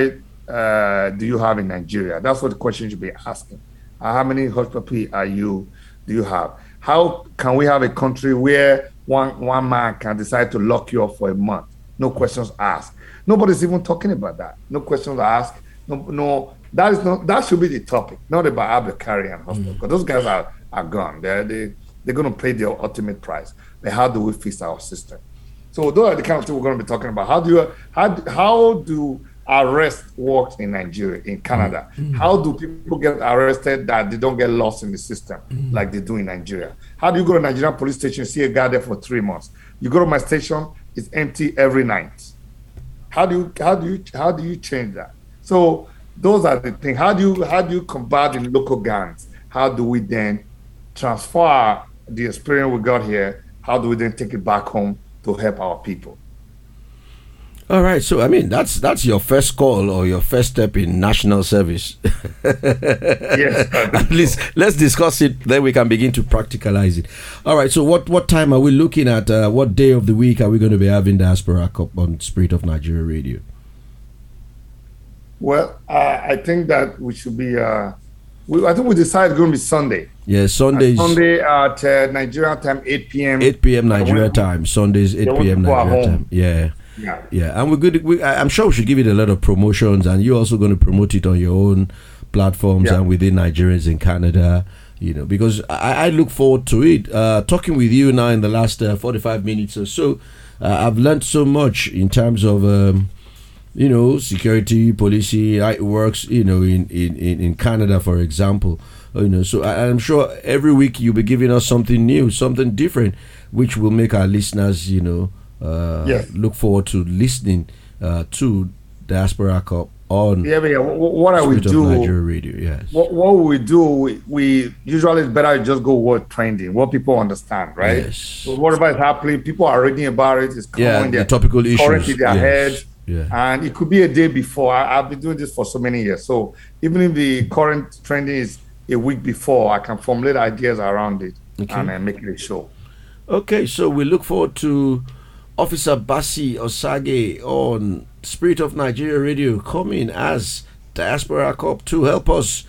uh, do you have in Nigeria? That's what the question should be asking. Uh, how many hush puppy are you? Do you have? How can we have a country where one one man can decide to lock you up for a month? No questions asked. Nobody's even talking about that. No questions asked. No, no. That is not. That should be the topic, not about Abdulkari and hospital, because those guys are are gone. They're they they're going to pay the ultimate price. But how do we fix our system? So those are the kind of things we're going to be talking about. How do you how how do arrest works in Nigeria, in Canada? Mm-hmm. How do people get arrested that they don't get lost in the system mm-hmm. like they do in Nigeria? How do you go to a Nigerian police station, see a guy there for three months? You go to my station, it's empty every night. How do you how do you how do you change that? So those are the things. How do you how do you combat the local gangs? How do we then transfer the experience we got here? How do we then take it back home to help our people? All right, so I mean that's that's your first call or your first step in national service. Yes. At least let's discuss it, then we can begin to practicalize it. All right, so what, what time are we looking at? Uh, what day of the week are we going to be having Diaspora Cup on Spirit of Nigeria Radio? Well, uh, I think that we should be. Uh, we, I think we decided it's going to be Sunday. Yeah, Sundays. Uh, Sunday at uh, Nigeria time, eight p.m. eight p.m. Nigeria time. Sundays, eight p.m. Nigeria time. Yeah. Yeah. Yeah, and we're good. We, I'm sure we should give it a lot of promotions, and you're also going to promote it on your own platforms yeah. and within Nigerians in Canada. You know, because I, I look forward to it. Uh, talking with you now in the last uh, forty-five minutes or so, uh, I've learned so much in terms of, um, you know, security, policy, how it works. You know, in in, in Canada, for example. You know, so I, I'm sure every week you'll be giving us something new, something different, which will make our listeners, you know. Uh, yes. Look forward to listening uh, to Diaspora Cup on yeah, yeah. What I would do, Nigeria Radio. Yes. What, what we do, we, we usually it's better just go word trending, what people understand, right? Yes. So whatever is happening, people are reading about it. It's common. Yeah, the topical issues. Currently, their yes. head. Yeah. And it could be a day before. I, I've been doing this for so many years. So even if the current trending is a week before, I can formulate ideas around it okay. and uh, make it a show. Okay, so we look forward to Officer Basi Osage on Spirit of Nigeria Radio coming as Diaspora Cup to help us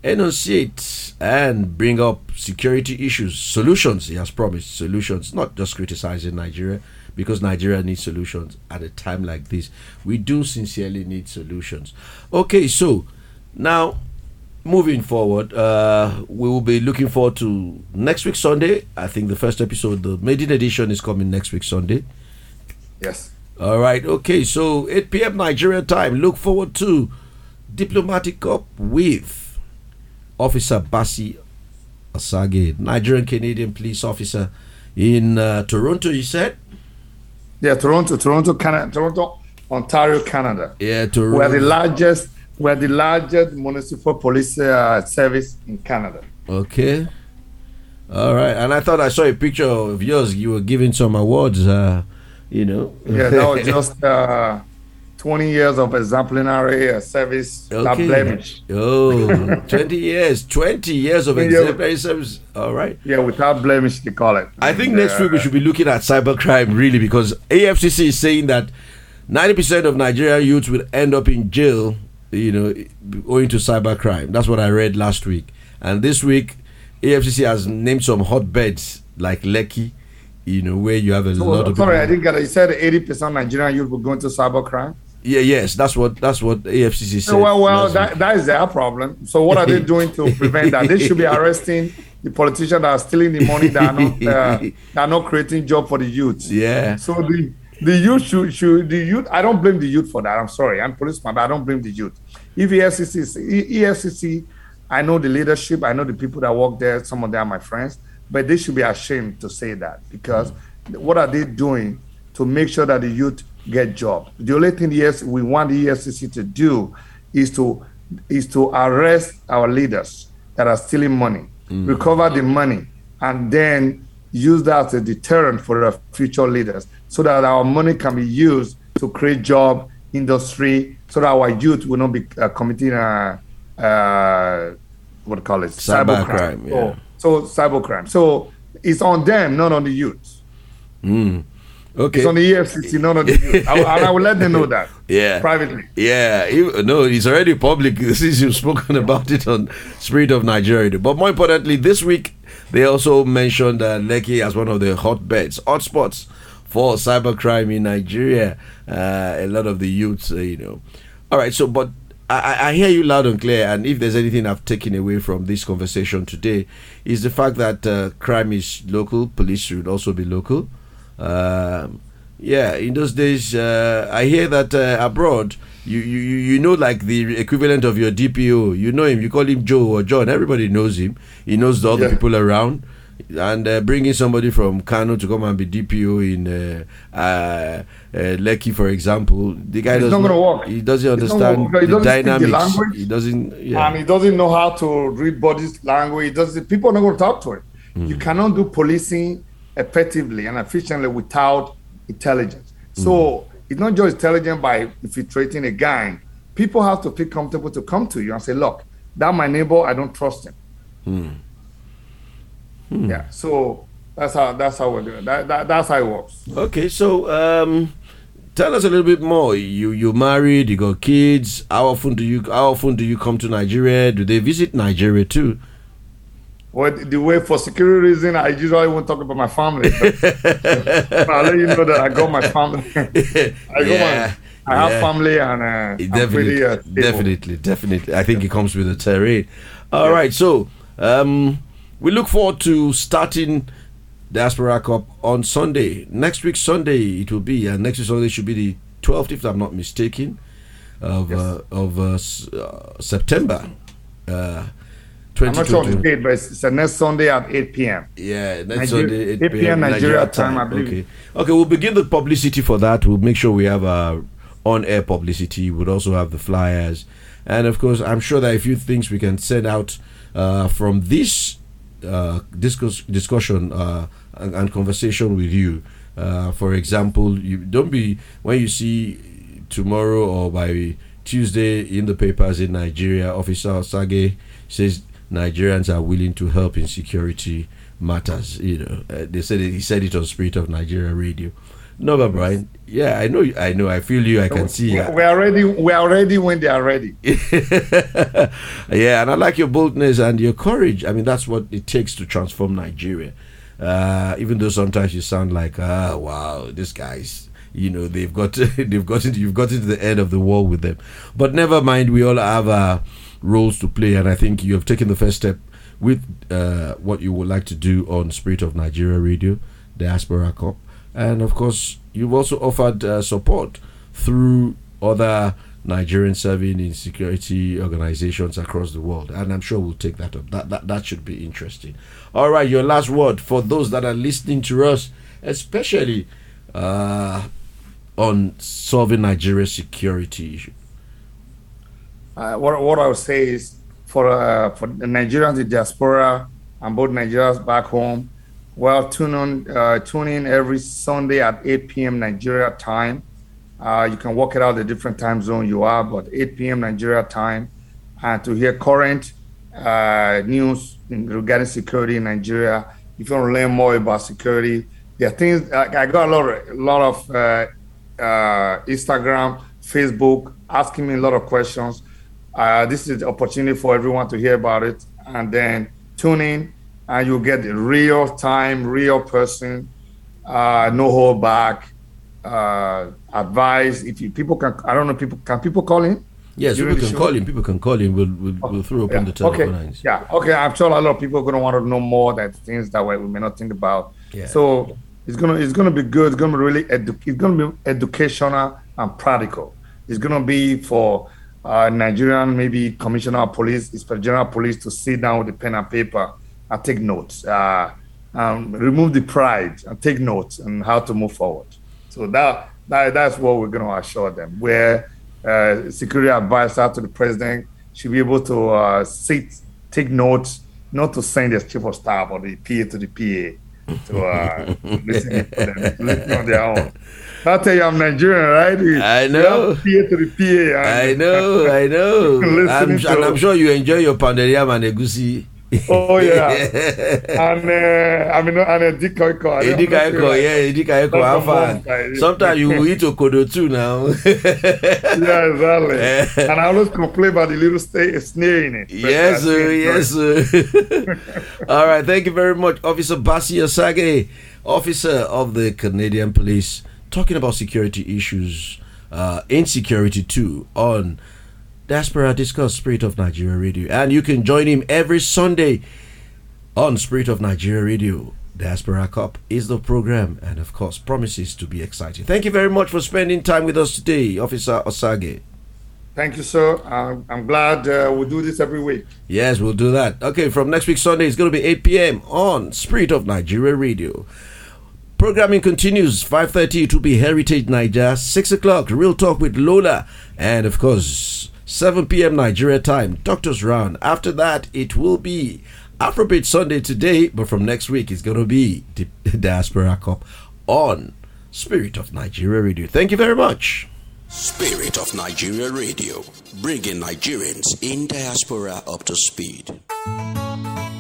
enunciate and bring up security issues, solutions. He has promised solutions, not just criticizing Nigeria, because Nigeria needs solutions at a time like this. We do sincerely need solutions. Okay, so now moving forward, uh, we will be looking forward to next week Sunday. I think the first episode, the maiden edition, is coming next week Sunday. Yes. All right. Okay. So eight p.m. Nigeria time. Look forward to Diplomatic Cup with Officer Basi Osage, Nigerian Canadian police officer in uh, Toronto. You said? Yeah, Toronto, Toronto, Canada, Toronto, Ontario, Canada. Yeah, Toronto. We're the largest. We're the largest municipal police uh, service in Canada. Okay. All right. And I thought I saw a picture of yours. You were giving some awards. Uh, You know, yeah, that was just uh, twenty years of exemplary uh, service, okay. not blemish. Oh, twenty years, twenty years of exemplary service. All right. Yeah, without blemish, they call it. I think next uh, week we should be looking at cybercrime, really, because A F C C is saying that ninety percent of Nigerian youths will end up in jail, you know, owing to cybercrime. That's what I read last week. And this week, A F C C has named some hotbeds like Lekki, you know, where you have a so, lot of sorry, people. I didn't get it. You said eighty percent Nigerian youth will go into cybercrime? Yeah, yes, that's what that's what A F C C said. Well, well, that, that is their problem. So what are they doing to prevent that? They should be arresting the politicians that are stealing the money, that are not, uh, that are not creating job for the youth. Yeah. So the the youth should, should the youth, I don't blame the youth for that. I'm sorry, I'm policeman, but I don't blame the youth. If E F C C, E F C C, I know the leadership, I know the people that work there, some of them are my friends, but they should be ashamed to say that, because mm. what are they doing to make sure that the youth get job? The only thing yes we want the E F C C to do is to is to arrest our leaders that are stealing money, mm. recover the money, and then use that as a deterrent for the future leaders, so that our money can be used to create job, industry, so that our youth will not be uh, committing a uh, uh, what do you call it, cyber, cyber crime. Yeah. So, so cyber crime. So it's on them, not on the youth. Mm. Okay. It's on the E F C C, none of the youth. I, and I will let them know that. Yeah. Privately. Yeah. He- no, it's already public since you've spoken about it on Spirit of Nigeria. But more importantly, this week they also mentioned uh, Lekki as one of the hotbeds, hotspots for cybercrime in Nigeria. Uh, a lot of the youths, uh, you know. All right. So, but I, I hear you loud and clear. And if there's anything I've taken away from this conversation today, is the fact that uh, crime is local. Police should also be local. Um, yeah, in those days, uh, I hear that uh, abroad, you, you you know, like the equivalent of your D P O. You know him. You call him Joe or John. Everybody knows him. He knows the other Yeah. people around. And uh, bringing somebody from Kano to come and be D P O in uh, uh, uh, Lekki, for example, the guy It's doesn't. not gonna work. He doesn't It's not gonna understand work. He the doesn't speak the dynamics. language. He doesn't. Yeah. And he doesn't know how to read body language. He doesn't. People are not going to talk to him. You cannot do policing effectively and efficiently without intelligence. So it's not just intelligent by infiltrating a gang. People have to feel comfortable to come to you and say, "Look, that my neighbor. I don't trust him." Yeah. So that's how that's how we're doing. That, that that's how it works. Okay, so um, tell us a little bit more. You you married? You got kids? How often do you how often do you come to Nigeria? Do they visit Nigeria too? Well, the way for security reason, I usually won't talk about my family. But I'll let you know that I got my family. I got Yeah, my, I have yeah. family and uh, I'm Definitely, pretty uh, stable. definitely, definitely. I think it comes with the terrain. All right, so um, we look forward to starting Diaspora Cup on Sunday. Next week Sunday it will be, and next week Sunday should be the twelfth, if I'm not mistaken, of Yes. uh, of uh, s- uh, September. Uh, I'm not sure on the twenty twenty. date, but it's, it's uh, next Sunday at eight p.m. Yeah, next Nigeria- Sunday, eight p.m. Nigeria time, I believe. Okay, okay. We'll begin the publicity for that. We'll make sure we have uh, on-air publicity. We'll also have the flyers, and of course, I'm sure that a few things we can send out uh, from this uh, discuss, discussion uh, and, and conversation with you. Uh, for example, you don't be when you see tomorrow or by Tuesday in the papers in Nigeria, Officer Sage says Nigerians are willing to help in security matters. You know, uh, they said it, he said it on Spirit of Nigeria Radio. No, but Brian, yeah, I know, I know, I feel you, I can see. We, uh, we are ready. We are ready when they are ready. Yeah, and I like your boldness and your courage. I mean, that's what it takes to transform Nigeria. Uh, even though sometimes you sound like, ah, wow, this guy's, you know, they've got, they've gotten, you've gotten to the end of the wall with them. But never mind, we all have uh, roles to play, and I think you have taken the first step with uh, what you would like to do on Spirit of Nigeria Radio, Diaspora Cup, and of course, you've also offered uh, support through other Nigerians serving in security organizations across the world, and I'm sure we'll take that up. That that that should be interesting. All right, your last word for those that are listening to us, especially uh, on solving Nigeria's security issue. Uh, what what I would say is for uh, for the Nigerians in diaspora and both Nigerians back home, well, tune on uh, tune in every Sunday at eight p.m. Nigeria time. Uh, you can work it out the different time zone you are, but eight p.m. Nigeria time, and to hear current uh, news in, regarding security in Nigeria. If you want to learn more about security, there are things. I, I got a lot of a lot of uh, uh, Instagram, Facebook asking me a lot of questions. Uh, this is the opportunity for everyone to hear about it, and then tune in, and you'll get the real time, real person, uh, no hold back uh, advice. If you people can, I don't know, people can people call in? Yes, During people the can show? call him. People can call him. We'll we'll, we'll throw open Yeah. the telephone Okay. lines. Yeah. Okay. I'm sure a lot of people are gonna want to know more that things that way we may not think about. Yeah. So it's gonna it's gonna be good. It's gonna be really edu- it's gonna be educational and practical. It's gonna be for uh, Nigerian maybe commissioner of police, inspector general of police to sit down with the pen and paper and take notes. Uh, um, remove the pride and take notes on how to move forward. So that, that that's what we're gonna assure them. Where uh, security advisor to the president should be able to uh, sit, take notes, not to send the chief of staff or the P A to the P A to uh, listen for them, to listen on their own. I'll tell you, I'm Nigerian, right? We- I we know. have P A to the P A. I and- know, I know. Listening I'm, to- and I'm sure you enjoy your pounded yam and egusi. Oh yeah, and uh, I mean, and a dikoiko. Edikaiko, yeah, Edikaiko. How far? Sometimes you eat okodo too now. Yeah, exactly. And I always complain about the little stay, snare in it. Yes, sir. Yes, sir. All right. Thank you very much, Officer Basi Osage, officer of the Canadian Police, talking about security issues, uh, insecurity too, on Diaspora Discuss, Spirit of Nigeria Radio. And you can join him every Sunday on Spirit of Nigeria Radio. Diaspora Cup is the program, and of course promises to be exciting. Thank you very much for spending time with us today, Officer Osage. Thank you, sir. I'm, I'm glad uh, we'll do this every week. Yes, we'll do that. Okay, from next week Sunday, it's going to be eight p.m. on Spirit of Nigeria Radio. Programming continues. five thirty to be Heritage Niger. six o'clock, Real Talk with Lola. And of course, seven p.m. Nigeria time, Doctor's Round. After that, it will be Afrobeat Sunday today, but from next week, it's going to be the Diaspora Cup on Spirit of Nigeria Radio. Thank you very much. Spirit of Nigeria Radio, bringing Nigerians in diaspora up to speed.